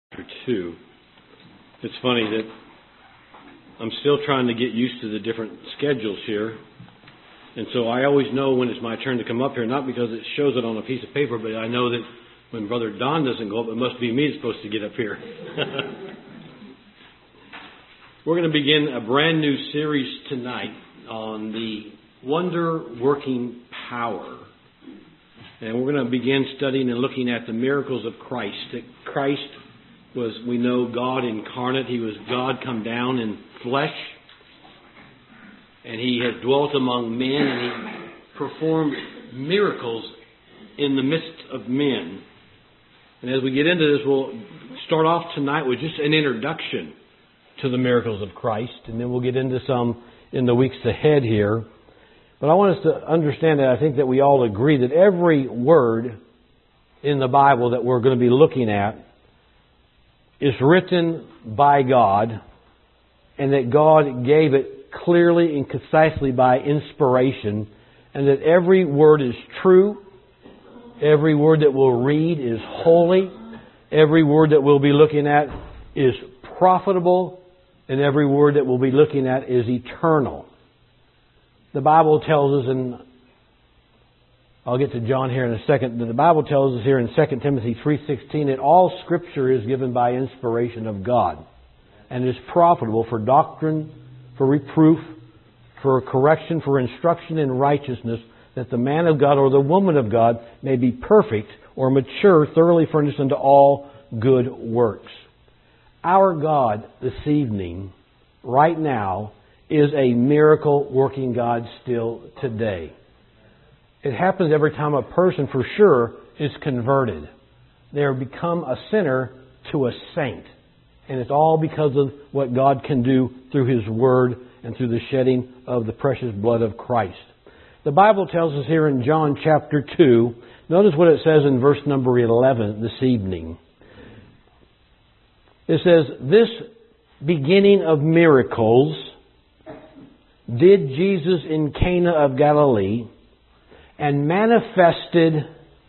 2. It's funny that I'm still trying to get used to the different schedules here. And so I always know when it's my turn to come up here, not because it shows it on a piece of paper, but I know that when Brother Don doesn't go up, it must be me that's supposed to get up here. We're going to begin a brand new series tonight on the wonder-working power. And we're going to begin studying and looking at the miracles of Christ. That Christ was, we know, God incarnate. He was God come down in flesh. And He has dwelt among men, and He performed miracles in the midst of men. And as we get into this, we'll start off tonight with just an introduction to the miracles of Christ. And then we'll get into some in the weeks ahead here. But I want us to understand that I think that we all agree that every word in the Bible that we're going to be looking at is written by God, and that God gave it clearly and concisely by inspiration, and that every word is true, every word that we'll read is holy, every word that we'll be looking at is profitable, and every word that we'll be looking at is eternal. The Bible tells us, and I'll get to John here in a second, but the Bible tells us here in 2 Timothy 3:16 that all Scripture is given by inspiration of God and is profitable for doctrine, for reproof, for correction, for instruction in righteousness, that the man of God or the woman of God may be perfect or mature, thoroughly furnished unto all good works. Our God this evening, right now, is a miracle-working God still today. It happens every time a person, for sure, is converted. They become a sinner to a saint. And it's all because of what God can do through His Word and through the shedding of the precious blood of Christ. The Bible tells us here in John chapter 2, notice what it says in verse number 11 this evening. It says, "This beginning of miracles did Jesus in Cana of Galilee, and manifested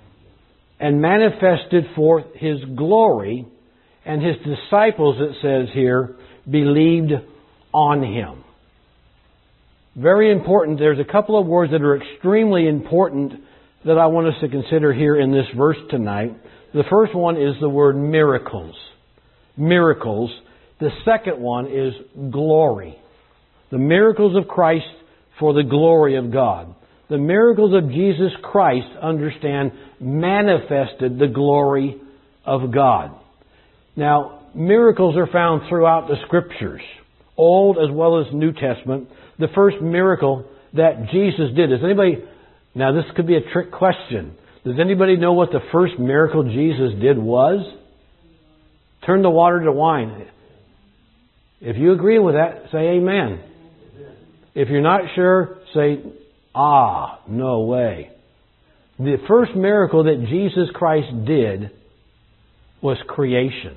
forth His glory, and His disciples," it says here, "believed on Him." Very important. There's a couple of words that are extremely important that I want us to consider here in this verse tonight. The first one is the word miracles. Miracles. The second one is glory. The miracles of Christ for the glory of God. The miracles of Jesus Christ, understand, manifested the glory of God. Now, miracles are found throughout the Scriptures, Old as well as New Testament. The first miracle that Jesus did. Does anybody, now this could be a trick question. Does anybody know what the first miracle Jesus did was? Turn the water to wine. If you agree with that, say amen. If you're not sure, say, no way. The first miracle that Jesus Christ did was creation.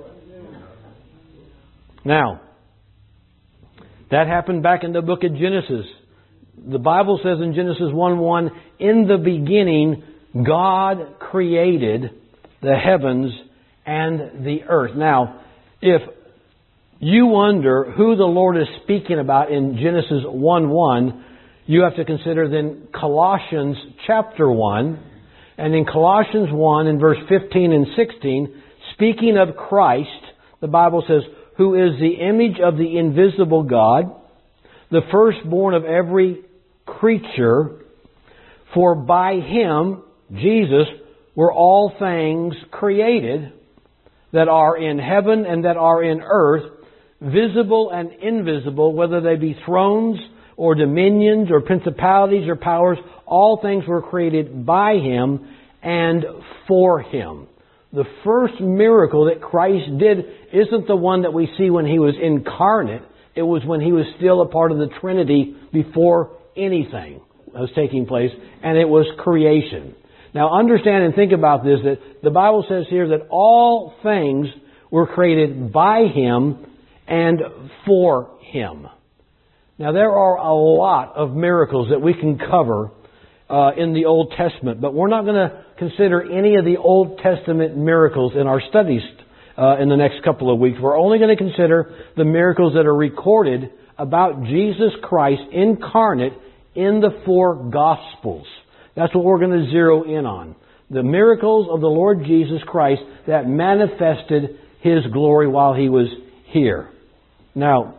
Now, that happened back in the book of Genesis. The Bible says in Genesis 1:1, "In the beginning, God created the heavens and the earth." Now, if you wonder who the Lord is speaking about in Genesis 1:1, you have to consider then Colossians chapter 1. And in Colossians 1 in verse 15 and 16, speaking of Christ, the Bible says, "Who is the image of the invisible God, the firstborn of every creature, for by Him," Jesus, "were all things created that are in heaven and that are in earth, visible and invisible, whether they be thrones or dominions or principalities or powers, all things were created by Him and for Him." The first miracle that Christ did isn't the one that we see when He was incarnate. It was when He was still a part of the Trinity before anything was taking place, and it was creation. Now understand and think about this, that the Bible says here that all things were created by Him and for Him. Now there are a lot of miracles that we can cover in the Old Testament, but we're not going to consider any of the Old Testament miracles in our studies in the next couple of weeks. We're only going to consider the miracles that are recorded about Jesus Christ incarnate in the 4 Gospels. That's what we're going to zero in on. The miracles of the Lord Jesus Christ that manifested His glory while He was here. Now,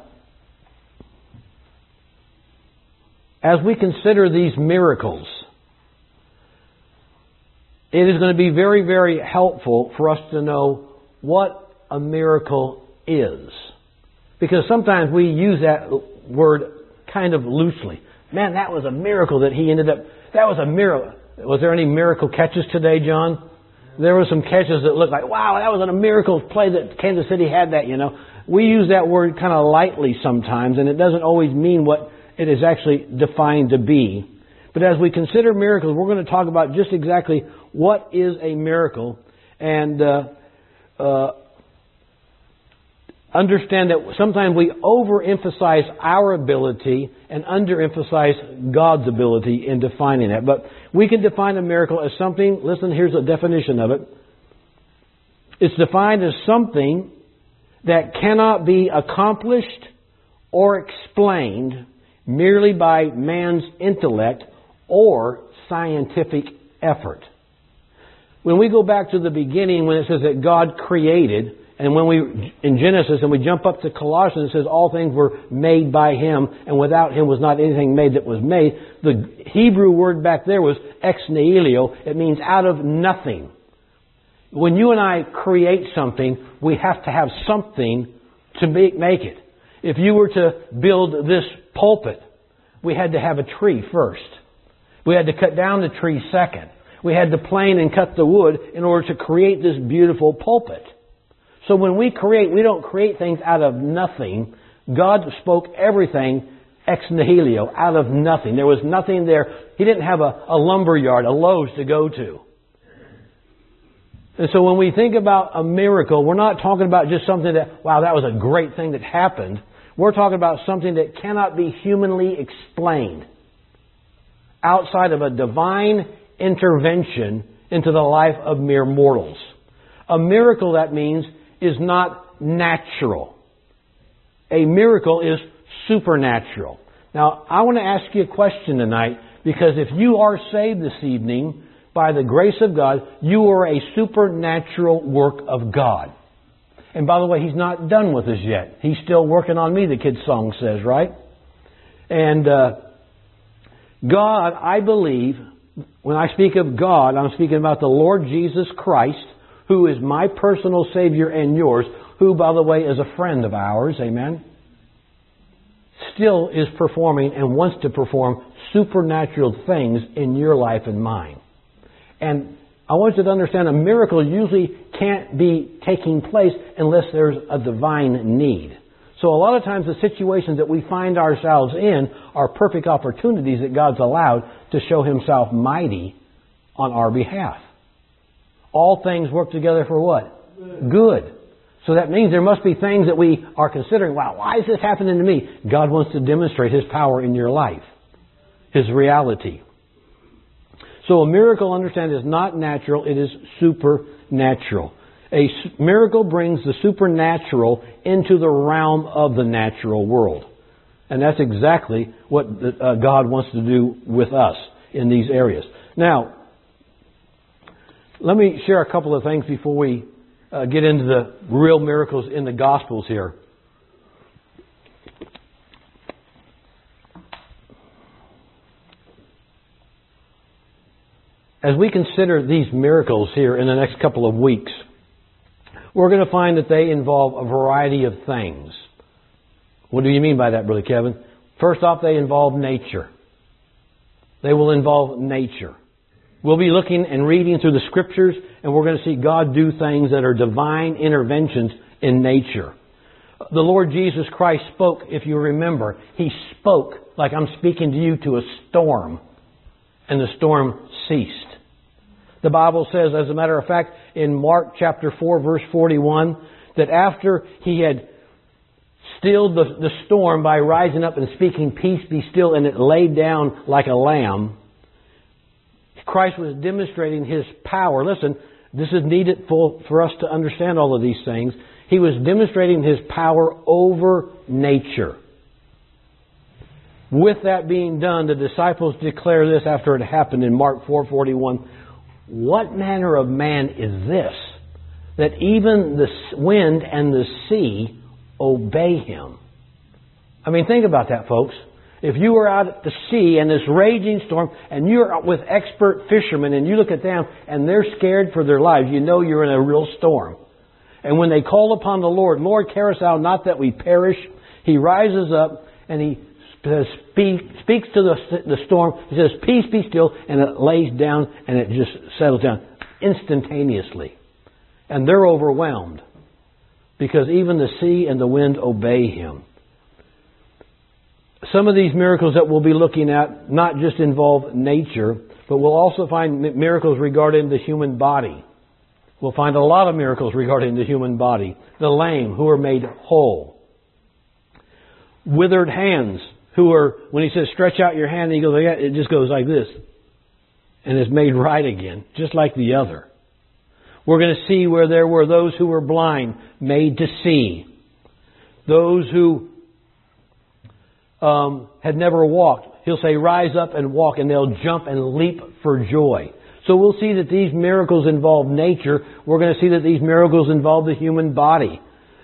as we consider these miracles, it is going to be very, very helpful for us to know what a miracle is. Because sometimes we use that word kind of loosely. Man, that was a miracle that he ended up... That was a miracle. Was there any miracle catches today, John? There were some catches that looked like, wow, that was a miracle play that Kansas City had that, you know. We use that word kind of lightly sometimes, and it doesn't always mean what it is actually defined to be. But as we consider miracles, we're going to talk about just exactly what is a miracle, and understand that sometimes we overemphasize our ability and underemphasize God's ability in defining it. But we can define a miracle as something, listen, here's a definition of it. It's defined as something that cannot be accomplished or explained merely by man's intellect or scientific effort. When we go back to the beginning, when it says that God created, and when we, in Genesis, and we jump up to Colossians, it says all things were made by Him, and without Him was not anything made that was made. The Hebrew word back there was ex nihilo. It means out of nothing. When you and I create something, we have to have something to make it. If you were to build this pulpit, we had to have a tree first. We had to cut down the tree second. We had to plane and cut the wood in order to create this beautiful pulpit. So when we create, we don't create things out of nothing. God spoke everything ex nihilo, out of nothing. There was nothing there. He didn't have a lumber yard, a Lowe's to go to. And so when we think about a miracle, we're not talking about just something that, wow, that was a great thing that happened. We're talking about something that cannot be humanly explained outside of a divine intervention into the life of mere mortals. A miracle, that means, is not natural. A miracle is supernatural. Now, I want to ask you a question tonight, because if you are saved this evening, by the grace of God, you are a supernatural work of God. And by the way, He's not done with us yet. He's still working on me, the kid's song says, right? And God, I believe, when I speak of God, I'm speaking about the Lord Jesus Christ, who is my personal Savior and yours, who, by the way, is a friend of ours, amen, still is performing and wants to perform supernatural things in your life and mine. And I want you to understand, a miracle usually can't be taking place unless there's a divine need. So a lot of times the situations that we find ourselves in are perfect opportunities that God's allowed to show Himself mighty on our behalf. All things work together for what? Good. So that means there must be things that we are considering, wow, why is this happening to me? God wants to demonstrate His power in your life, His reality. So a miracle, understand, is not natural, it is supernatural. A miracle brings the supernatural into the realm of the natural world. And that's exactly what God wants to do with us in these areas. Now, let me share a couple of things before we get into the real miracles in the Gospels here. As we consider these miracles here in the next couple of weeks, we're going to find that they involve a variety of things. What do you mean by that, Brother Kevin? First off, they involve nature. They will involve nature. We'll be looking and reading through the Scriptures, and we're going to see God do things that are divine interventions in nature. The Lord Jesus Christ spoke, if you remember. He spoke like I'm speaking to you to a storm, and the storm ceased. The Bible says, as a matter of fact, in Mark chapter 4, verse 41, that after He had stilled the storm by rising up and speaking, "Peace, be still," and it laid down like a lamb, Christ was demonstrating His power. Listen, this is needed for us to understand all of these things. He was demonstrating His power over nature. With that being done, the disciples declare this after it happened in Mark 4:41. What manner of man is this, that even the wind and the sea obey Him? I mean, think about that, folks. If you were out at the sea and this raging storm, and you're with expert fishermen, and you look at them and they're scared for their lives, you know you're in a real storm. And when they call upon the Lord, Lord, carest thou not that we perish? He rises up and He speaks to the storm. He says, peace, be still, and it lays down and it just settles down instantaneously. And they're overwhelmed because even the sea and the wind obey Him. Some of these miracles that we'll be looking at not just involve nature, but we'll also find miracles regarding the human body. We'll find a lot of miracles regarding the human body. The lame who are made whole. Withered hands who are, when He says stretch out your hand, and He goes, it just goes like this. And it's made right again, just like the other. We're going to see where there were those who were blind, made to see. Those who had never walked. He'll say, rise up and walk, and they'll jump and leap for joy. So we'll see that these miracles involve nature. We're going to see that these miracles involve the human body.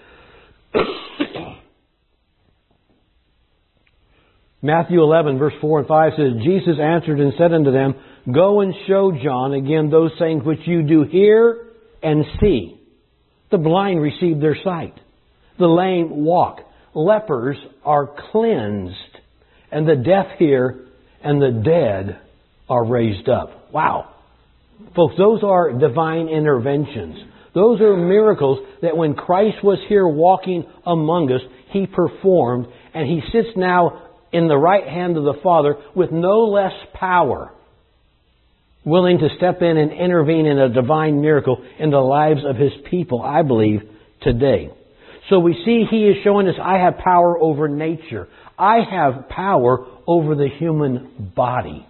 Matthew 11, verse 4 and 5 says, Jesus answered and said unto them, go and show John again those things which you do hear and see. The blind receive their sight. The lame walk. Lepers are cleansed. And the deaf hear, and the dead are raised up. Wow. Folks, those are divine interventions. Those are miracles that when Christ was here walking among us, He performed, and He sits now in the right hand of the Father with no less power, willing to step in and intervene in a divine miracle in the lives of His people, I believe, today. So we see He is showing us, I have power over nature. I have power over the human body.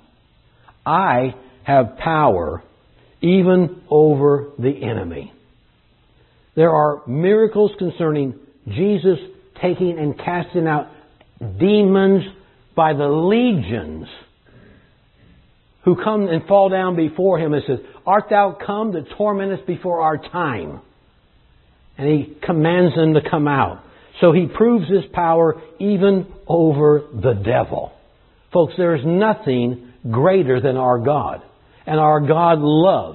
I have power even over the enemy. There are miracles concerning Jesus taking and casting out demons by the legions who come and fall down before Him and says, art thou come to torment us before our time? And He commands them to come out. So He proves His power even over the devil. Folks, there is nothing greater than our God. And our God loves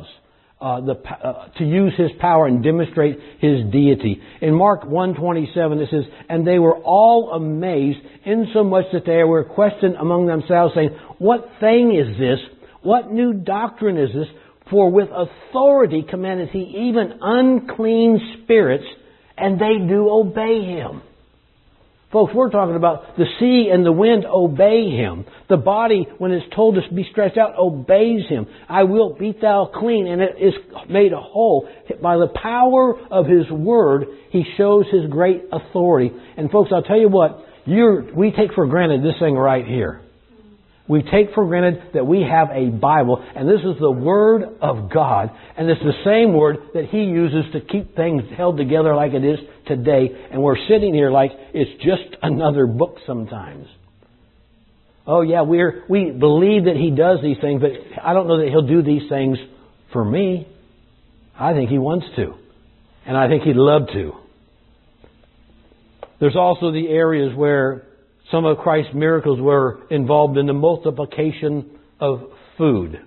to use His power and demonstrate His deity. In Mark 1:27 it says, and they were all amazed, insomuch that they were questioned among themselves, saying, what thing is this? What new doctrine is this? For with authority commandeth He even unclean spirits, and they do obey Him. Folks, we're talking about the sea and the wind obey Him. The body, when it's told to be stretched out, obeys Him. I will beat thou clean, and it is made whole. By the power of His Word, He shows His great authority. And folks, I'll tell you what, we take for granted this thing right here. We take for granted that we have a Bible, and this is the Word of God, and it's the same Word that He uses to keep things held together like it is today, and we're sitting here like it's just another book sometimes. Oh yeah, we believe that He does these things, but I don't know that He'll do these things for me. I think He wants to, and I think He'd love to. There's also the areas where some of Christ's miracles were involved in the multiplication of food.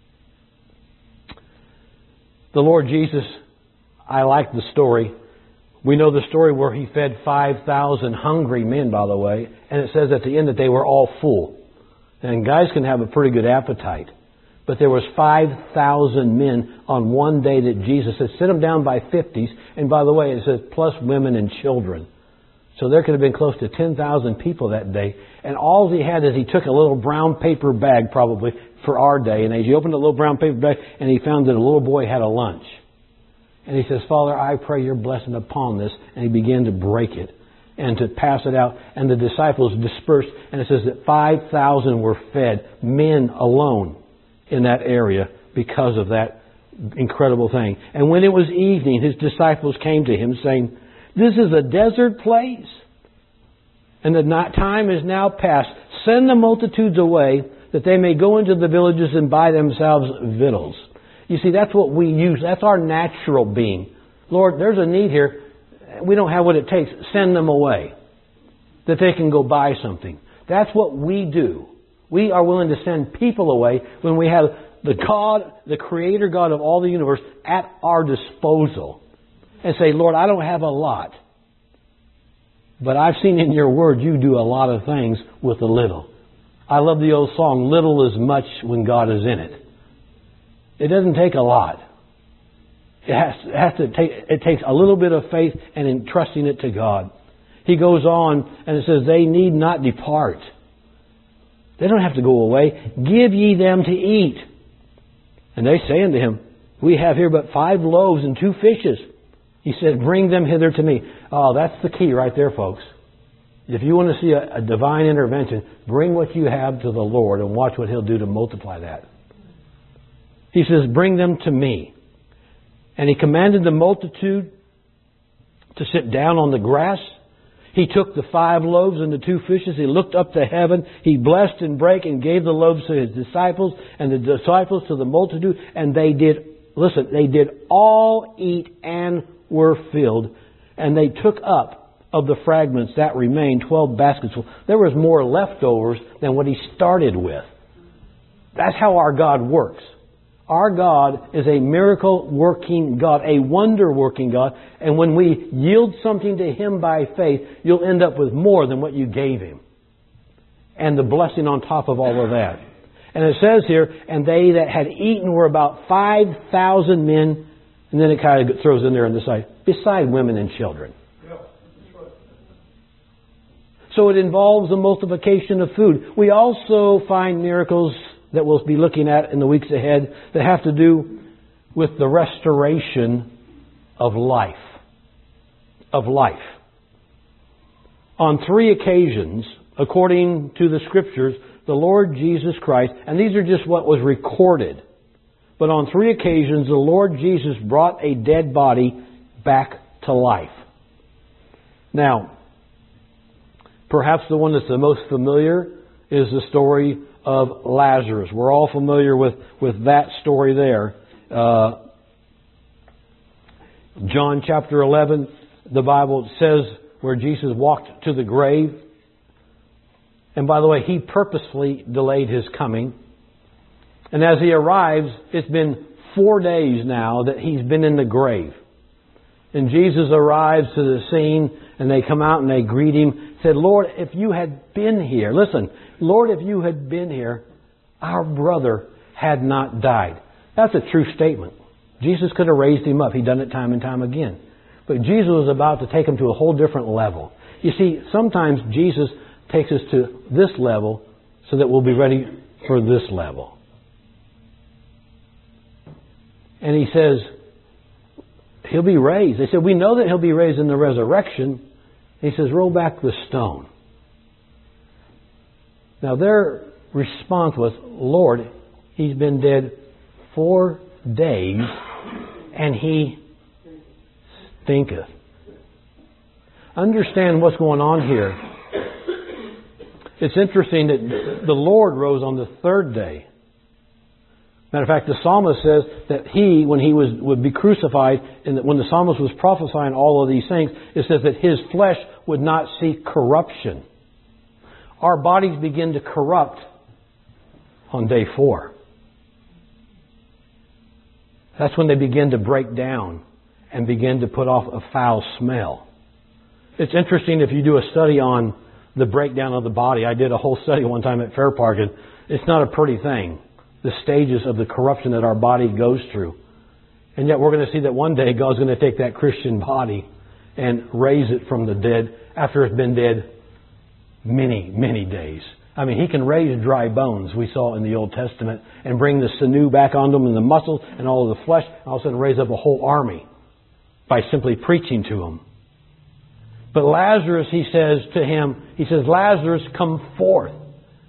The Lord Jesus, I like the story. We know the story where He fed 5,000 hungry men, by the way, and it says at the end that they were all full. And guys can have a pretty good appetite. But there was 5,000 men on one day that Jesus said, sit them down by 50s. And by the way, it says plus women and children. So there could have been close to 10,000 people that day. And all He had is He took a little brown paper bag, probably, for our day. And as He opened a little brown paper bag, and He found that a little boy had a lunch. And He says, Father, I pray Your blessing upon this. And He began to break it and to pass it out. And the disciples dispersed. And it says that 5,000 were fed, men alone, in that area because of that incredible thing. And when it was evening, His disciples came to Him saying, "This is a desert place, and the time is now past. Send the multitudes away, that they may go into the villages and buy themselves victuals." You see, that's what we use. That's our natural being. Lord, there's a need here. We don't have what it takes. Send them away, that they can go buy something. That's what we do. We are willing to send people away when we have the God, the Creator God of all the universe, at our disposal. And say, Lord, I don't have a lot, but I've seen in your Word you do a lot of things with a little. I love the old song, "Little is much when God is in it." It doesn't take a lot. It takes a little bit of faith and entrusting it to God. He goes on and it says, "They need not depart." They don't have to go away. "Give ye them to eat." And they say unto Him, "We have here but 5 loaves and 2 fishes." He said, "Bring them hither to me." Oh, that's the key right there, folks. If you want to see a divine intervention, bring what you have to the Lord and watch what He'll do to multiply that. He says, "Bring them to me." And He commanded the multitude to sit down on the grass. He took the 5 loaves and the 2 fishes. He looked up to heaven. He blessed and brake and gave the loaves to His disciples and the disciples to the multitude. And they did all eat and were filled. And they took up of the fragments that remained 12 baskets full. There was more leftovers than what He started with. That's how our God works. Our God is a miracle-working God, a wonder-working God. And when we yield something to Him by faith, you'll end up with more than what you gave Him. And the blessing on top of all of that. And it says here, "And they that had eaten were about 5,000 men." And then it kind of throws in there on the side, "beside women and children." So it involves the multiplication of food. We also find miracles that we'll be looking at in the weeks ahead that have to do with the restoration of life. Of life. On 3 occasions, according to the Scriptures, the Lord Jesus Christ, and these are just what was recorded, but on 3 occasions the Lord Jesus brought a dead body back to life. Now, perhaps the one that's the most familiar is the story of Lazarus. We're all familiar with that story there. John chapter 11, the Bible says where Jesus walked to the grave. And by the way, He purposefully delayed His coming. And as He arrives, it's been 4 days now that He's been in the grave. And Jesus arrives to the scene, and they come out and they greet Him. Said, "Lord, if you had been here," listen, "Lord, if you had been here, our brother had not died." That's a true statement. Jesus could have raised him up. He'd done it time and time again. But Jesus was about to take him to a whole different level. You see, sometimes Jesus takes us to this level so that we'll be ready for this level. And He says, He'll be raised. They said, "We know that He'll be raised in the resurrection." He says, "Roll back the stone." Now their response was, "Lord, He's been dead 4 days, and He stinketh." Understand what's going on here. It's interesting that the Lord rose on the 3rd day. Matter of fact, the psalmist says that He, when He would be crucified, and that when the psalmist was prophesying all of these things, it says that His flesh would not see corruption. Our bodies begin to corrupt on day 4. That's when they begin to break down and begin to put off a foul smell. It's interesting if you do a study on the breakdown of the body. I did a whole study one time at Fair Park, and it's not a pretty thing. The stages of the corruption that our body goes through. And yet we're going to see that one day God's going to take that Christian body and raise it from the dead after it's been dead many, many days. I mean, He can raise dry bones, we saw in the Old Testament, and bring the sinew back on them and the muscles and all of the flesh, and all of a sudden raise up a whole army by simply preaching to them. But Lazarus, He says to him, He says, "Lazarus, come forth."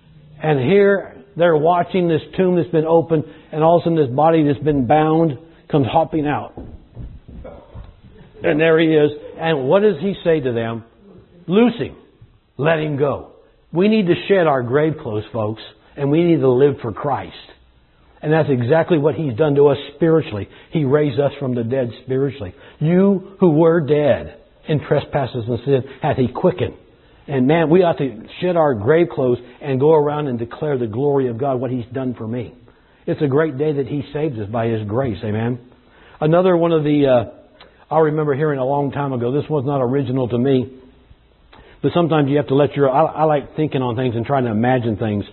And here they're watching this tomb that's been opened, and all of a sudden this body that's been bound comes hopping out. And there he is. And what does he say to them? Loose him. Let him go. We need to shed our grave clothes, folks, and we need to live for Christ. And that's exactly what He's done to us spiritually. He raised us from the dead spiritually. You who were dead in trespasses and sin hath He quickened. And man, we ought to shed our grave clothes and go around and declare the glory of God, what He's done for me. It's a great day that He saved us by His grace. Amen. Another one of the, I remember hearing a long time ago, this was not original to me, but sometimes you have to let I like thinking on things and trying to imagine things.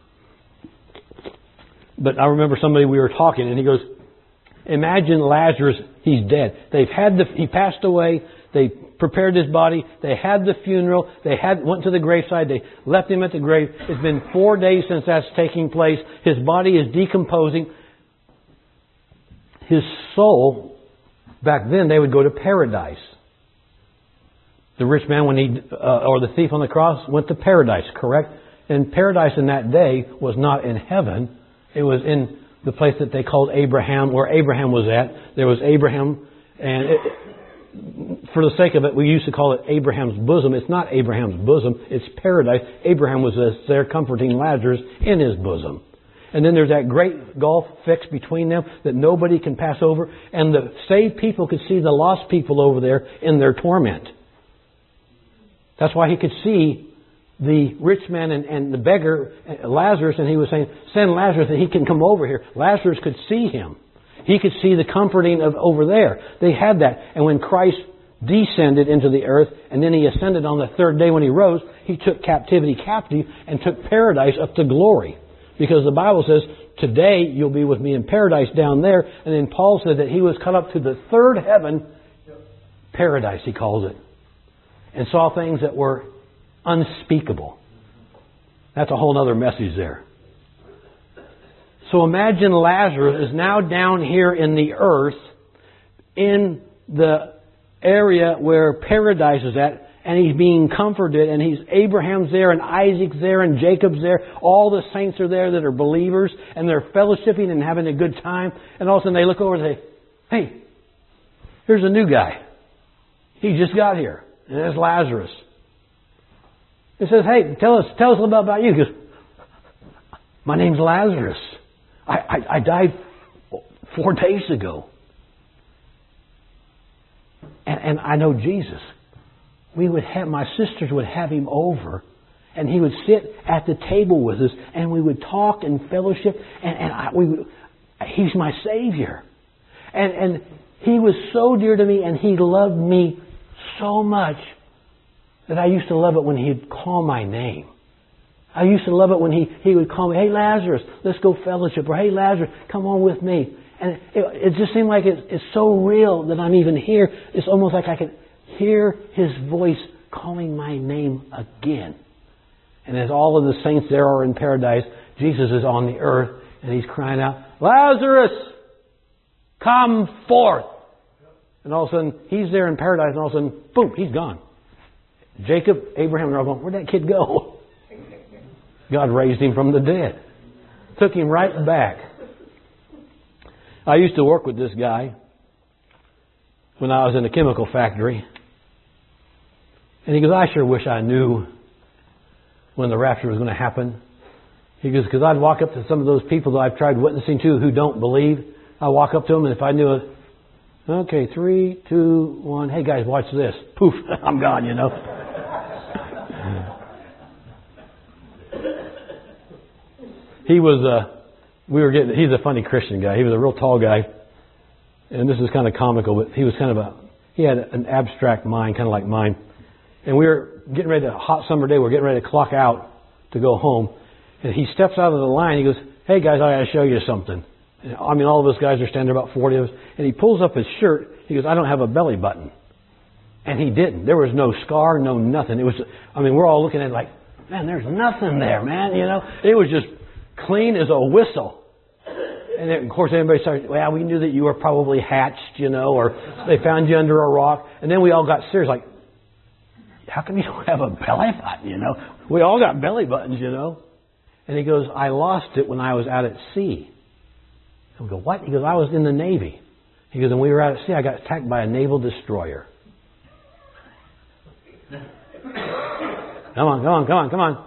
But I remember somebody, we were talking, and he goes, imagine Lazarus, he's dead. He passed away, they prepared his body, they had the funeral, went to the graveside, they left him at the grave. It's been 4 days since that's taking place. His body is decomposing. His soul, back then they would go to paradise. The rich man, or the thief on the cross, went to paradise, correct? And paradise in that day was not in heaven. It was in the place that they called Abraham, where Abraham was at. There was Abraham, and for the sake of it, we used to call it Abraham's bosom. It's not Abraham's bosom. It's paradise. Abraham was there comforting Lazarus in his bosom. And then there's that great gulf fixed between them that nobody can pass over. And the saved people could see the lost people over there in their torment. That's why he could see the rich man and the beggar, Lazarus, and he was saying, send Lazarus that he can come over here. Lazarus could see him. He could see the comforting of over there. They had that. And when Christ descended into the earth, and then He ascended on the third day when He rose, He took captivity captive and took paradise up to glory. Because the Bible says, today you'll be with me in paradise down there. And then Paul said that he was caught up to the third heaven, paradise he calls it, and saw things that were unspeakable. That's a whole other message there. So imagine Lazarus is now down here in the earth, in the area where paradise is at, and he's being comforted, and Abraham's there, and Isaac's there, and Jacob's there. All the saints are there that are believers, and they're fellowshipping and having a good time. And all of a sudden they look over and say, hey, here's a new guy. He just got here. And there's Lazarus. He says, hey, tell us a little bit about you. He goes, my name's Lazarus. I died 4 days ago. And I know Jesus. My sisters would have him over, and he would sit at the table with us, and we would talk and fellowship, he's my Savior. And he was so dear to me, and he loved me so much that I used to love it when he'd call my name. I used to love it when he would call me, hey Lazarus, let's go fellowship, or hey Lazarus, come on with me. And it just seemed like it's so real that I'm even here. It's almost like I could hear his voice calling my name again. And as all of the saints there are in paradise, Jesus is on the earth, and he's crying out, Lazarus, come forth. And all of a sudden, he's there in paradise, and all of a sudden, boom, he's gone. Jacob, Abraham, they're all going, where'd that kid go? God raised him from the dead. Took him right back. I used to work with this guy when I was in a chemical factory. And he goes, I sure wish I knew when the rapture was going to happen. He goes, because I'd walk up to some of those people that I've tried witnessing to who don't believe. I walk up to them, and if I knew it, okay, 3, 2, 1. Hey guys, watch this. Poof, I'm gone, you know. He's a funny Christian guy. He was a real tall guy. And this is kind of comical, but he had an abstract mind, kind of like mine. And we were getting ready a hot summer day, we're getting ready to clock out to go home. And he steps out of the line, he goes, hey guys, I got to show you something. And, all of us guys are standing, about 40 of us. And he pulls up his shirt, he goes, I don't have a belly button. And he didn't. There was no scar, no nothing. We're all looking at it like, man, there's nothing there, man, you know. It was just clean as a whistle. And then, of course, everybody started, well, we knew that you were probably hatched, you know, or they found you under a rock. And then we all got serious, like, how come you don't have a belly button, you know? We all got belly buttons, you know. And he goes, I lost it when I was out at sea. And we go, what? He goes, I was in the Navy. He goes, and we were out at sea, I got attacked by a naval destroyer. Come on.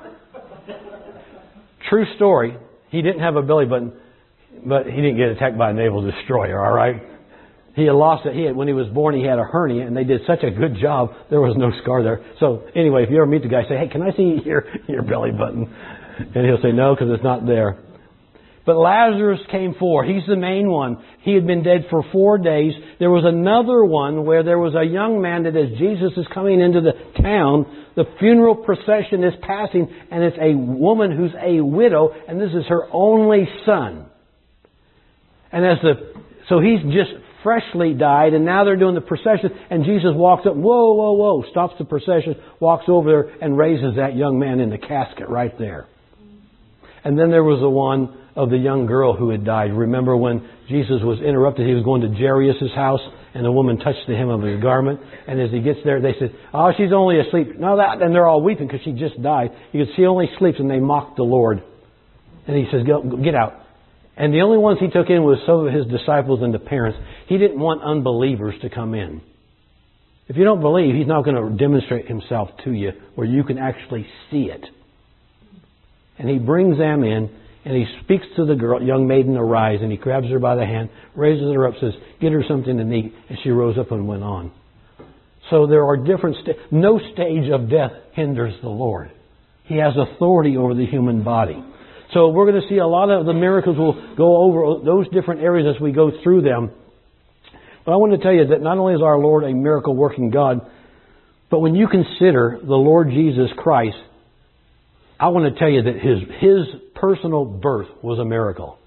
True story. He didn't have a belly button, but he didn't get attacked by a naval destroyer, all right? He had lost it. When he was born, he had a hernia, and they did such a good job, there was no scar there. So anyway, if you ever meet the guy, say, hey, can I see your belly button? And he'll say, no, because it's not there. But Lazarus came forth. He's the main one. He had been dead for 4 days. There was another one where there was a young man that as Jesus is coming into the town, the funeral procession is passing, and it's a woman who's a widow, and this is her only son. And so he's just freshly died, and now they're doing the procession, and Jesus walks up, whoa, stops the procession, walks over there, and raises that young man in the casket right there. And then there was the one of the young girl who had died. Remember when Jesus was interrupted, he was going to Jairus' house, and the woman touched the hem of his garment, and as he gets there, they said, oh, she's only asleep. No, and they're all weeping because she just died. He goes, she only sleeps, and they mocked the Lord. And he says, get out. And the only ones he took in was some of his disciples and the parents. He didn't want unbelievers to come in. If you don't believe, he's not going to demonstrate himself to you where you can actually see it. And he brings them in, and he speaks to the girl, young maiden, arise, and he grabs her by the hand, raises her up, says, get her something to eat, and she rose up and went on. So there are different no stage of death hinders the Lord. He has authority over the human body. So we're going to see a lot of the miracles. We'll go over those different areas as we go through them. But I want to tell you that not only is our Lord a miracle-working God, but when you consider the Lord Jesus Christ, I want to tell you that His personal birth was a miracle.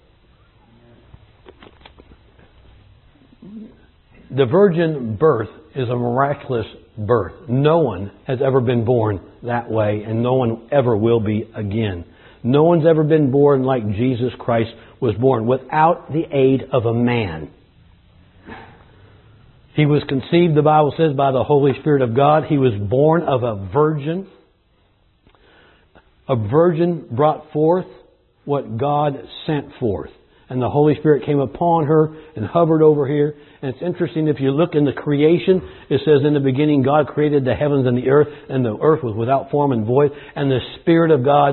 The virgin birth is a miraculous birth. No one has ever been born that way, and no one ever will be again. No one's ever been born like Jesus Christ was born, without the aid of a man. He was conceived, the Bible says, by the Holy Spirit of God. He was born of a virgin. A virgin brought forth what God sent forth. And the Holy Spirit came upon her and hovered over here. And it's interesting, if you look in the creation, it says, in the beginning God created the heavens and the earth was without form and void. And the Spirit of God...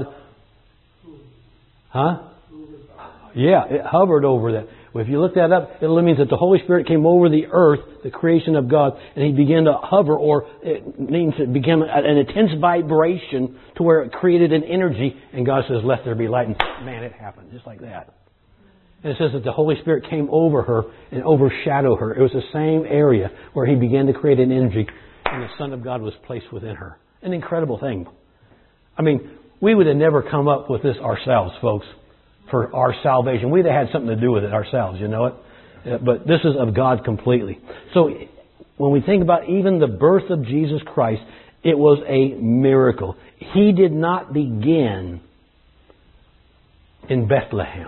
Yeah, it hovered over that. Well, if you look that up, it means that the Holy Spirit came over the earth, the creation of God, and He began to hover, or it means it became an intense vibration to where it created an energy, and God says, let there be light, and man, it happened, just like that. And it says that the Holy Spirit came over her and overshadowed her. It was the same area where He began to create an energy, and the Son of God was placed within her. An incredible thing. I mean, we would have never come up with this ourselves, folks, for our salvation. We'd have had something to do with it ourselves, you know it? But this is of God completely. So when we think about even the birth of Jesus Christ, it was a miracle. He did not begin in Bethlehem.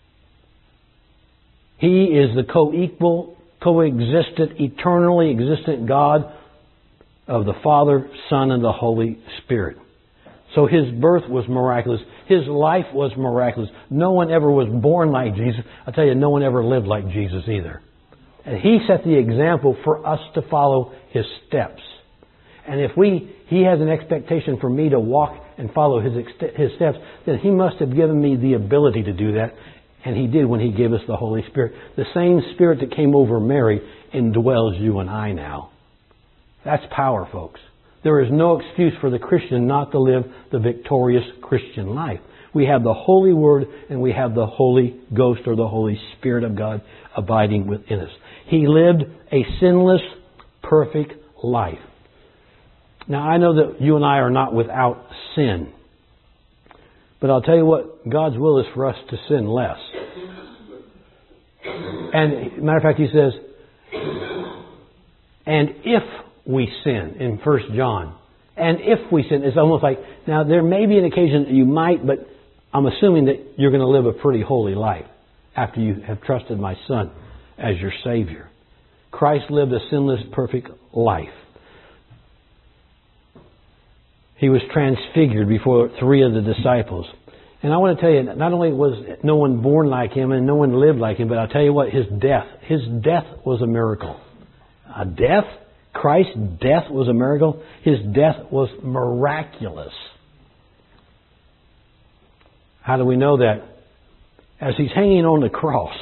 He is the co-equal, co-existent, eternally existent God of the Father, Son, and the Holy Spirit. So His birth was miraculous. His life was miraculous. No one ever was born like Jesus. I'll tell you, no one ever lived like Jesus either. And He set the example for us to follow His steps. And if He has an expectation for me to walk and follow His steps, then He must have given me the ability to do that. And He did when He gave us the Holy Spirit. The same Spirit that came over Mary indwells you and I now. That's power, folks. There is no excuse for the Christian not to live the victorious Christian life. We have the Holy Word and we have the Holy Ghost, or the Holy Spirit of God, abiding within us. He lived a sinless, perfect life. Now, I know that you and I are not without sin. But I'll tell you what, God's will is for us to sin less. And, matter of fact, He says, and if we sin, in 1 John. And if we sin, it's almost like, now there may be an occasion that you might, but I'm assuming that you're going to live a pretty holy life after you have trusted my Son as your Savior. Christ lived a sinless, perfect life. He was transfigured before 3 of the disciples. And I want to tell you, not only was no one born like him and no one lived like him, but I'll tell you what, his death was a miracle. Christ's death was a miracle. His death was miraculous. How do we know that? As he's hanging on the cross,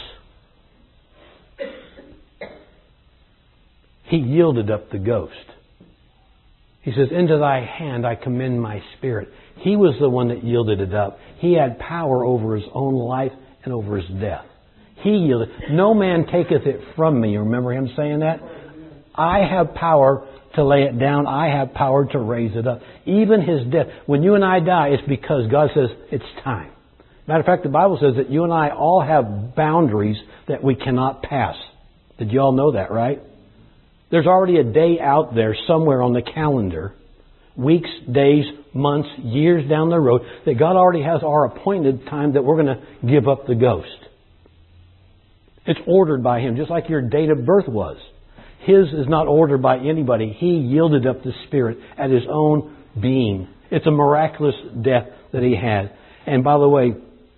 he yielded up the ghost. He says, into thy hand I commend my spirit. He was the one that yielded it up. He had power over his own life and over his death. He yielded. No man taketh it from me. You remember him saying that? I have power to lay it down. I have power to raise it up. Even his death. When you and I die, it's because God says it's time. Matter of fact, the Bible says that you and I all have boundaries that we cannot pass. Did you all know that, right? There's already a day out there somewhere on the calendar, weeks, days, months, years down the road, that God already has our appointed time that we're going to give up the ghost. It's ordered by Him, just like your date of birth was. His is not ordered by anybody. He yielded up the Spirit at His own being. It's a miraculous death that He had. And by the way,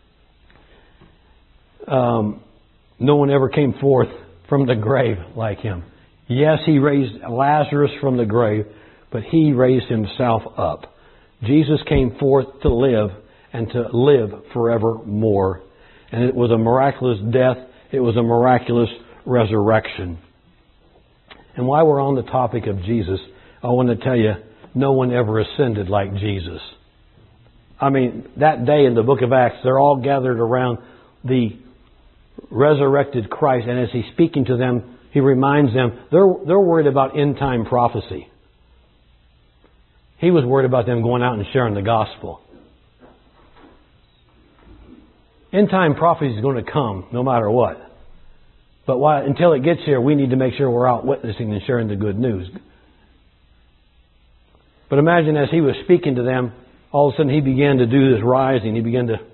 no one ever came forth from the grave like Him. Yes, He raised Lazarus from the grave, but He raised Himself up. Jesus came forth to live and to live forevermore. And it was a miraculous death. It was a miraculous resurrection. And while we're on the topic of Jesus, I want to tell you, no one ever ascended like Jesus. I mean, that day in the book of Acts, they're all gathered around the resurrected Christ. And as He's speaking to them, He reminds them, they're worried about end-time prophecy. He was worried about them going out and sharing the gospel. End-time prophecy is going to come no matter what. But until it gets here, we need to make sure we're out witnessing and sharing the good news. But imagine as He was speaking to them, all of a sudden He began to do this rising. He began to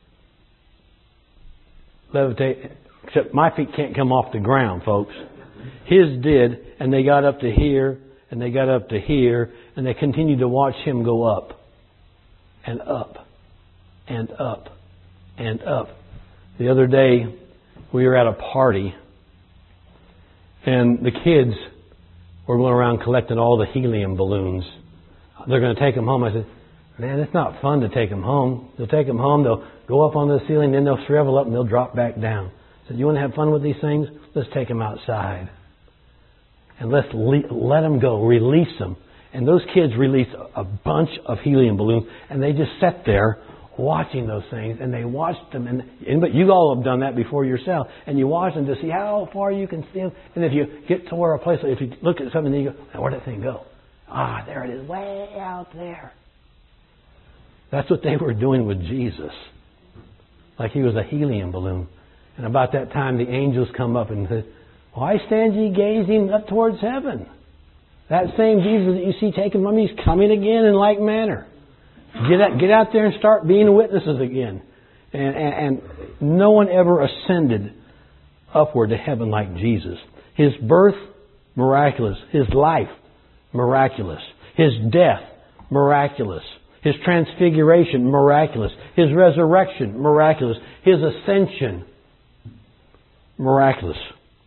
levitate. Except my feet can't come off the ground, folks. His did, and they got up to here, and they got up to here, and they continued to watch Him go up, and up, and up, and up. The other day, we were at a party, and the kids were going around collecting all the helium balloons. They're going to take them home. I said, man, it's not fun to take them home. They'll take them home, they'll go up on the ceiling, then they'll shrivel up and they'll drop back down. I said, you want to have fun with these things? Let's take them outside. And let's let them go, release them. And those kids released a bunch of helium balloons, and they just sat there watching those things, and they watched them. But you all have done that before yourself, and you watch them to see how far you can see them. And if you get to where a place, if you look at something and you go, now where'd that thing go? Ah, there it is, way out there. That's what they were doing with Jesus. Like He was a helium balloon. And about that time, the angels come up and say, why stand ye gazing up towards heaven? That same Jesus that you see taken from me, He's coming again in like manner. Get out there and start being witnesses again. And no one ever ascended upward to heaven like Jesus. His birth, miraculous. His life, miraculous. His death, miraculous. His transfiguration, miraculous. His resurrection, miraculous. His ascension, miraculous.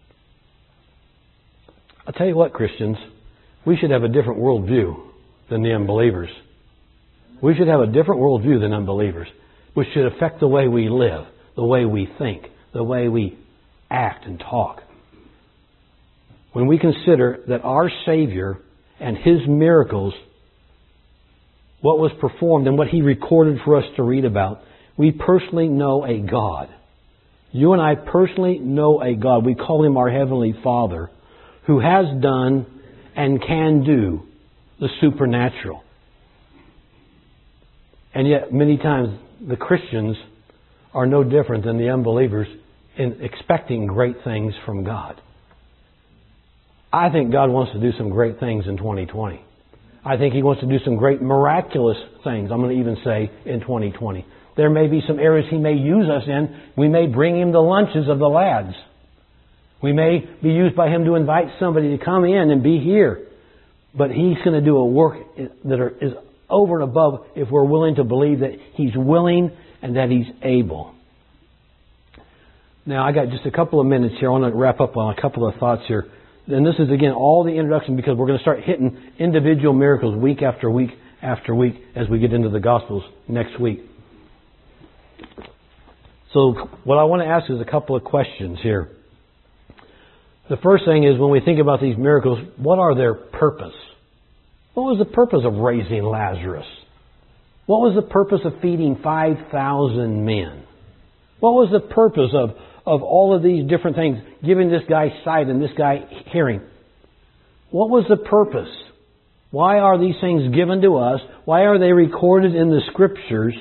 I'll tell you what, Christians, we should have a different worldview than the unbelievers. We should have a different worldview than unbelievers, which should affect the way we live, the way we think, the way we act and talk. When we consider that our Savior and His miracles, what was performed and what He recorded for us to read about, we personally know a God. You and I personally know a God. We call Him our Heavenly Father, who has done and can do the supernatural. And yet, many times, the Christians are no different than the unbelievers in expecting great things from God. I think God wants to do some great things in 2020. I think He wants to do some great miraculous things, I'm going to even say, in 2020. There may be some areas He may use us in. We may bring Him the lunches of the lads. We may be used by Him to invite somebody to come in and be here. But He's going to do a work that is over and above if we're willing to believe that He's willing and that He's able. Now, I got just a couple of minutes here. I want to wrap up on a couple of thoughts here. And this is, again, all the introduction, because we're going to start hitting individual miracles week after week after week as we get into the Gospels next week. So what I want to ask is a couple of questions here. The first thing is, when we think about these miracles, what are their purpose? What was the purpose of raising Lazarus? What was the purpose of feeding 5,000 men? What was the purpose of all of these different things, giving this guy sight and this guy hearing? What was the purpose? Why are these things given to us? Why are they recorded in the Scriptures?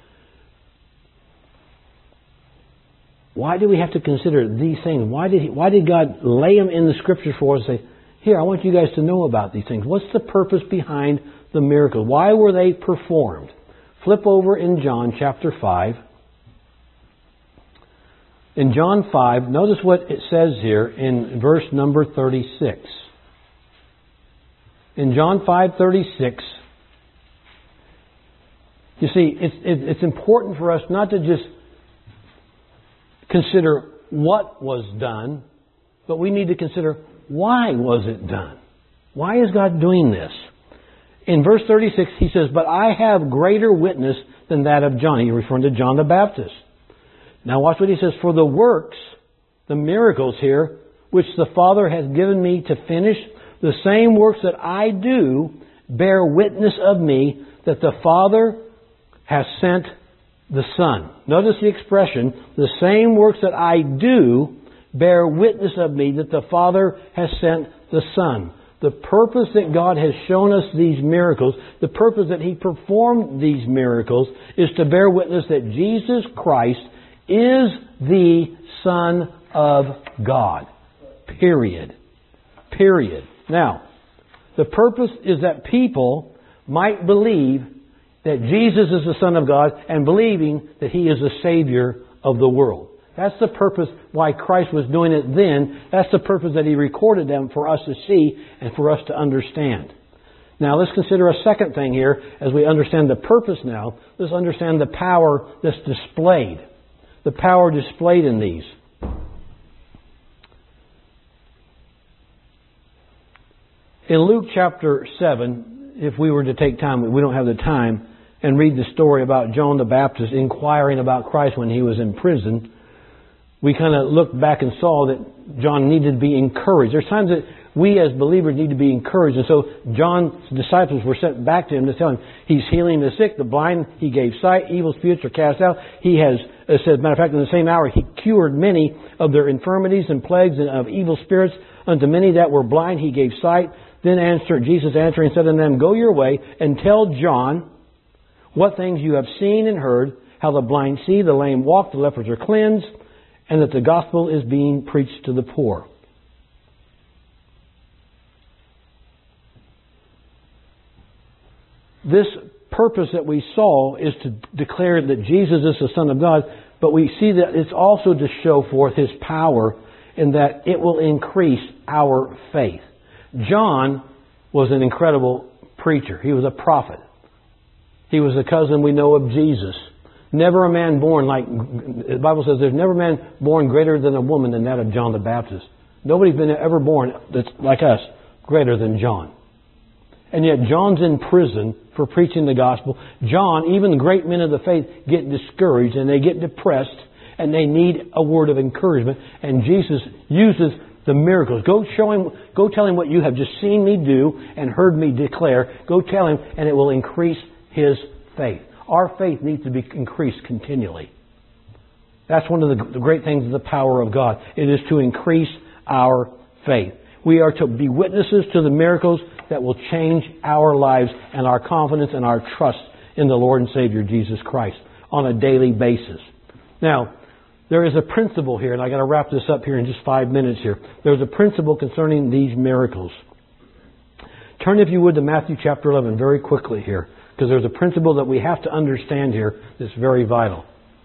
Why do we have to consider these things? Why did God lay them in the Scriptures for us and say, here, I want you guys to know about these things. What's the purpose behind the miracle? Why were they performed? Flip over in John chapter 5. In John 5, notice what it says here in verse number 36. In John 5:36, you see, it's important for us not to just consider what was done, but we need to consider, why was it done? Why is God doing this? In verse 36, He says, but I have greater witness than that of John. He's referring to John the Baptist. Now watch what He says. For the works, the miracles here, which the Father has given me to finish, the same works that I do bear witness of me that the Father has sent the Son. Notice the expression, the same works that I do bear witness of me that the Father has sent the Son. The purpose that God has shown us these miracles, the purpose that He performed these miracles, is to bear witness that Jesus Christ is the Son of God. Period. Period. Now, the purpose is that people might believe that Jesus is the Son of God and believing that He is the Savior of the world. That's the purpose why Christ was doing it then. That's the purpose that He recorded them for us to see and for us to understand. Now let's consider a second thing here as we understand the purpose now. Let's understand the power that's displayed. The power displayed in these. In Luke chapter 7, if we were to take time, we don't have the time, and read the story about John the Baptist inquiring about Christ when he was in prison, we kind of looked back and saw that John needed to be encouraged. There's times that we as believers need to be encouraged. And so John's disciples were sent back to him to tell him He's healing the sick, the blind, He gave sight, evil spirits are cast out. He has, as a matter of fact, in the same hour, He cured many of their infirmities and plagues and of evil spirits. Unto many that were blind, He gave sight. Then Jesus answering said unto them, Go your way and tell John what things you have seen and heard, how the blind see, the lame walk, the lepers are cleansed, and that the gospel is being preached to the poor. This purpose that we saw is to declare that Jesus is the Son of God, but we see that it's also to show forth His power in that it will increase our faith. John was an incredible preacher. He was a prophet. He was the cousin we know of Jesus. Never a man born like, the Bible says there's never a man born greater than a woman than that of John the Baptist. Nobody's been ever born that's like us, greater than John. And yet John's in prison for preaching the gospel. John, even the great men of the faith, get discouraged and they get depressed and they need a word of encouragement. And Jesus uses the miracles. Go tell him what you have just seen me do and heard me declare. Go tell him, and it will increase his faith. Our faith needs to be increased continually. That's one of the great things of the power of God. It is to increase our faith. We are to be witnesses to the miracles that will change our lives and our confidence and our trust in the Lord and Savior Jesus Christ on a daily basis. Now, there is a principle here, and I've got to wrap this up here in just 5 minutes here. There's a principle concerning these miracles. Turn, if you would, to Matthew chapter 11 very quickly here, because there's a principle that we have to understand here that's very vital.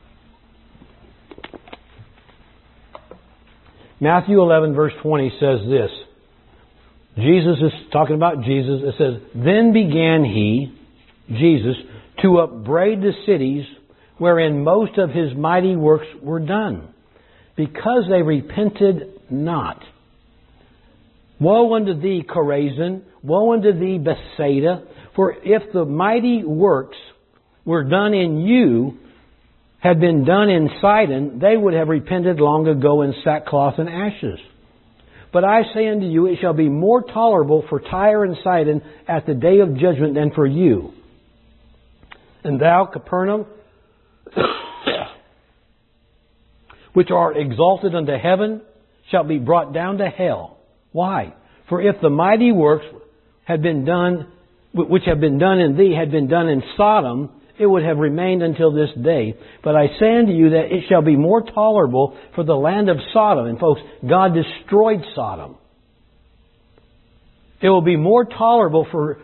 Matthew 11 verse 20 says this. Jesus is talking about Jesus. It says, Then began He, Jesus, to upbraid the cities wherein most of his mighty works were done, because they repented not. Woe unto thee, Chorazin! Woe unto thee, Bethsaida! For if the mighty works were done in you, had been done in Sidon, they would have repented long ago in sackcloth and ashes. But I say unto you, it shall be more tolerable for Tyre and Sidon at the day of judgment than for you. And thou, Capernaum, which art exalted unto heaven, shalt be brought down to hell. Why? For if the mighty works had been done, which have been done in thee, had been done in Sodom, it would have remained until this day. But I say unto you that it shall be more tolerable for the land of Sodom. And folks, God destroyed Sodom. It will be more tolerable for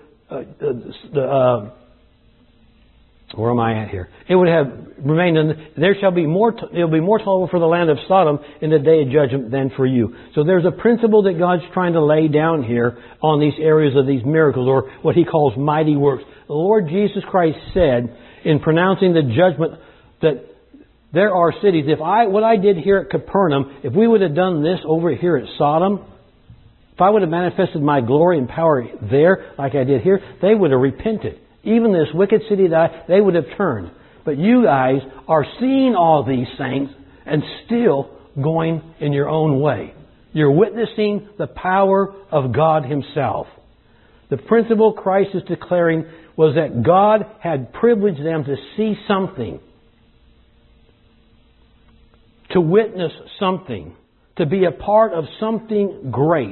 where am I at here? It would have remained there shall be more. It will be more tolerable for the land of Sodom in the day of judgment than for you. So there's a principle that God's trying to lay down here on these areas of these miracles, or what He calls mighty works. The Lord Jesus Christ said in pronouncing the judgment that there are cities. What I did here at Capernaum, if we would have done this over here at Sodom, if I would have manifested my glory and power there like I did here, they would have repented. Even this wicked city they would have turned. But you guys are seeing all these things and still going in your own way. You're witnessing the power of God Himself. The principle Christ is declaring was that God had privileged them to see something, to witness something, to be a part of something great.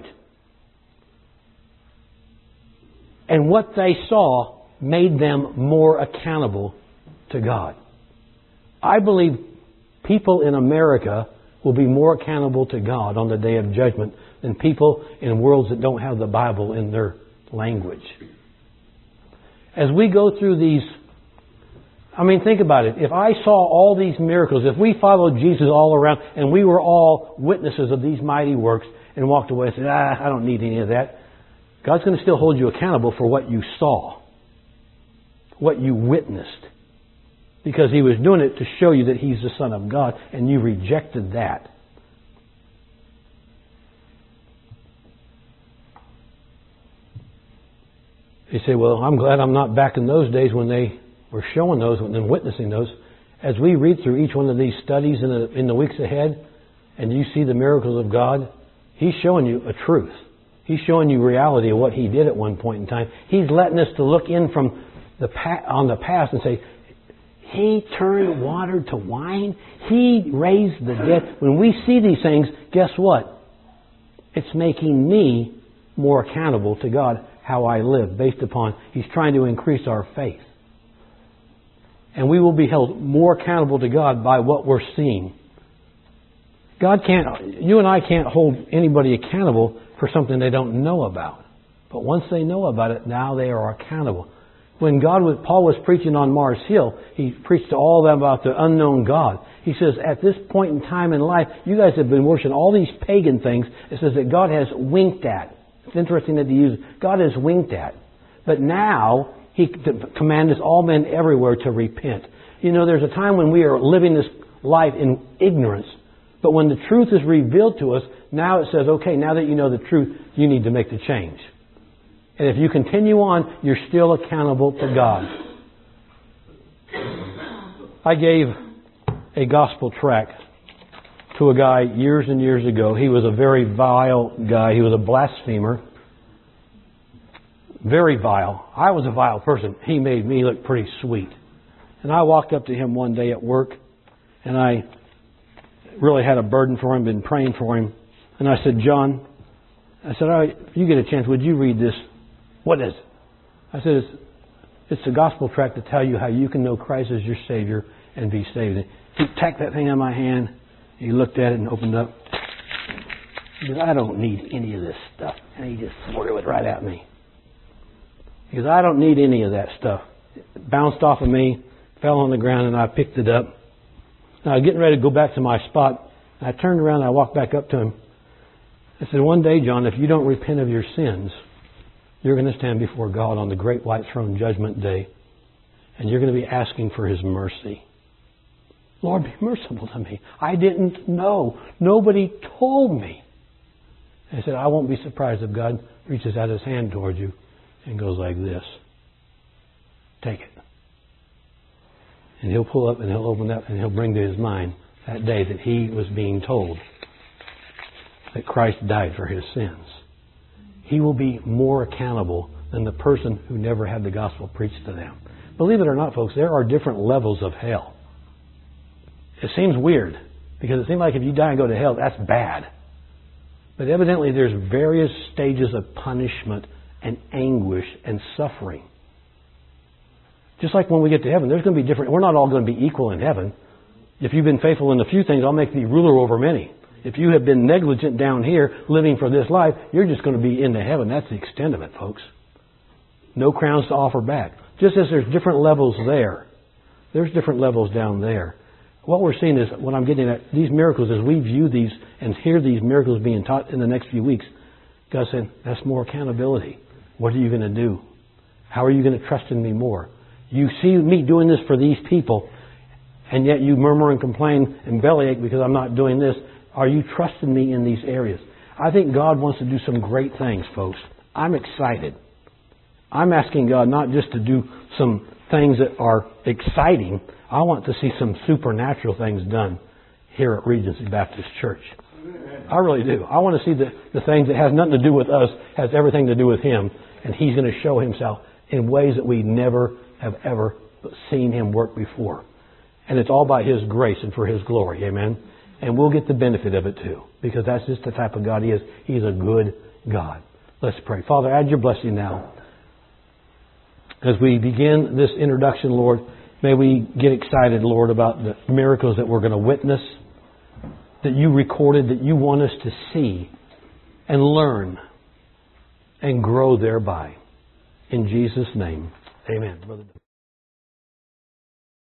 And what they saw made them more accountable to God. I believe people in America will be more accountable to God on the day of judgment than people in worlds that don't have the Bible in their language. As we go through these, think about it. If I saw all these miracles, if we followed Jesus all around and we were all witnesses of these mighty works and walked away and said, I don't need any of that, God's going to still hold you accountable for what you saw, what you witnessed. Because He was doing it to show you that He's the Son of God, and you rejected that. You say, well, I'm glad I'm not back in those days when they were showing those and witnessing those. As we read through each one of these studies in the weeks ahead, and you see the miracles of God, He's showing you a truth. He's showing you reality of what He did at one point in time. He's letting us to look in from on the past and say, He turned water to wine. He raised the dead. When we see these things, guess what? It's making me more accountable to God, how I live, based upon He's trying to increase our faith. And we will be held more accountable to God by what we're seeing. You and I can't hold anybody accountable for something they don't know about. But once they know about it, now they are accountable. When Paul was preaching on Mars Hill, he preached to all of them about the unknown God. He says, at this point in time in life, you guys have been worshiping all these pagan things. It says that God has winked at. It's interesting that he uses God has winked at. But now, He commands all men everywhere to repent. There's a time when we are living this life in ignorance. But when the truth is revealed to us, now it says, okay, now that you know the truth, you need to make the change. And if you continue on, you're still accountable to God. I gave a gospel tract to a guy years and years ago. He was a very vile guy. He was a blasphemer. Very vile. I was a vile person. He made me look pretty sweet. And I walked up to him one day at work, and I really had a burden for him, been praying for him. And I said, John, all right, if you get a chance, would you read this? What is it? I said, it's a gospel tract to tell you how you can know Christ as your Savior and be saved. He tacked that thing in my hand. He looked at it and opened up. He said, I don't need any of this stuff. And he just threw it right at me. He goes, I don't need any of that stuff. It bounced off of me, fell on the ground, and I picked it up. And I was getting ready to go back to my spot. I turned around and I walked back up to him. I said, one day, John, if you don't repent of your sins, you're going to stand before God on the great white throne judgment day, and you're going to be asking for His mercy. Lord, be merciful to me. I didn't know. Nobody told me. And he said, I won't be surprised if God reaches out His hand towards you and goes like this. Take it. And He'll pull up and He'll open up and He'll bring to his mind that day that he was being told that Christ died for his sins. He will be more accountable than the person who never had the gospel preached to them. Believe it or not, folks, there are different levels of hell. It seems weird because it seems like if you die and go to hell, that's bad. But evidently there's various stages of punishment and anguish and suffering. Just like when we get to heaven, there's going to be different. We're not all going to be equal in heaven. If you've been faithful in a few things, I'll make thee ruler over many. If you have been negligent down here, living for this life, you're just going to be into heaven. That's the extent of it, folks. No crowns to offer back. Just as there's different levels there, there's different levels down there. What we're seeing is, what I'm getting at, these miracles, as we view these and hear these miracles being taught in the next few weeks, God's saying, that's more accountability. What are you going to do? How are you going to trust in me more? You see me doing this for these people, and yet you murmur and complain and bellyache because I'm not doing this. Are you trusting me in these areas? I think God wants to do some great things, folks. I'm excited. I'm asking God not just to do some things that are exciting. I want to see some supernatural things done here at Regency Baptist Church. I really do. I want to see the things that has nothing to do with us, has everything to do with Him. And He's going to show Himself in ways that we never have ever seen Him work before. And it's all by His grace and for His glory. Amen? And we'll get the benefit of it too. Because that's just the type of God He is. He's a good God. Let's pray. Father, add your blessing now. As we begin this introduction, Lord, may we get excited, Lord, about the miracles that we're going to witness, that you recorded, that you want us to see and learn and grow thereby. In Jesus' name, amen. Brother